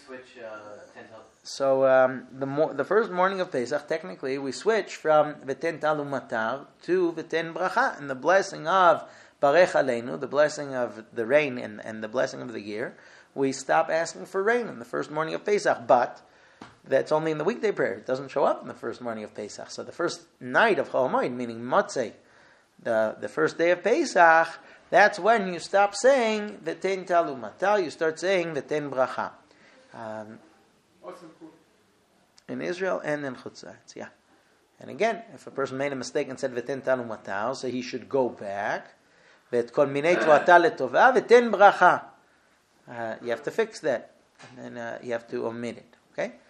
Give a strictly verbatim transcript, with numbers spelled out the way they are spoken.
switch uh, ten tal? So um, the mo- the first morning of Pesach, technically, we switch from v'ten talu matar to v'ten bracha, and the blessing of Barech Aleinu, the blessing of the rain and, and the blessing of the year. We stop asking for rain on the first morning of Pesach, but that's only in the weekday prayer. It doesn't show up in the first morning of Pesach. So the first night of Chol Hamoed, meaning Motzei, the, the first day of Pesach, that's when you stop saying v'ten talu matar, you start saying v'ten bracha. Um, in Israel and in Chutz La'aretz, yeah. And again, if a person made a mistake and said v'ten talu matar, so he should go back. V'et kol minei tvuata letova v'ten bracha. Uh, you have to fix that, and then uh, you have to omit it. Okay.